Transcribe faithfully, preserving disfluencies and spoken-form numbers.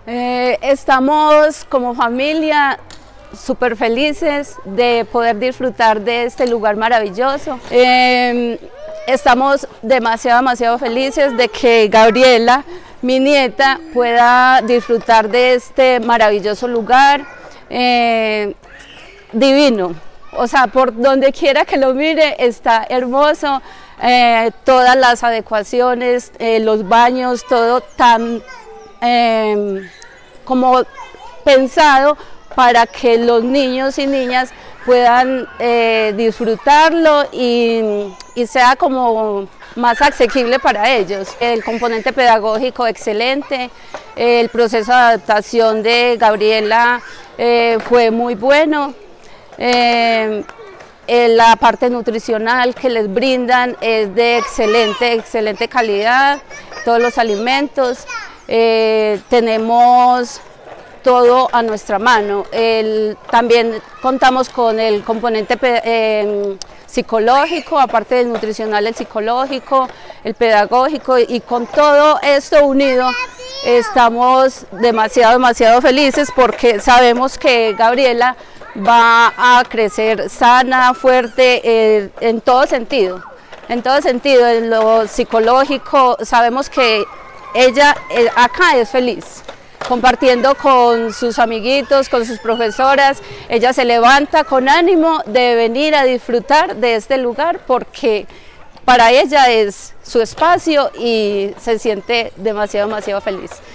Eh, estamos como familia súper felices de poder disfrutar de este lugar maravilloso. Eh, estamos demasiado, demasiado felices de que Gabriela, mi nieta, pueda disfrutar de este maravilloso lugar, eh, divino. O sea, por donde quiera que lo mire, está hermoso, eh, todas las adecuaciones, eh, los baños, todo tan eh, como pensado para que los niños y niñas puedan eh, disfrutarlo y, y sea como más asequible para ellos. El componente pedagógico excelente, el proceso de adaptación de Gabriela eh, fue muy bueno. Eh, la parte nutricional que les brindan es de excelente, excelente calidad, todos los alimentos, eh, tenemos todo a nuestra mano. El, también contamos con el componente eh, psicológico, aparte del nutricional, el psicológico, el pedagógico, y con todo esto unido estamos demasiado, demasiado felices porque sabemos que Gabriela va a crecer sana, fuerte, eh, en todo sentido, en todo sentido, en lo psicológico. Sabemos que ella eh, acá es feliz, compartiendo con sus amiguitos, con sus profesoras. Ella se levanta con ánimo de venir a disfrutar de este lugar porque para ella es su espacio y se siente demasiado, demasiado feliz.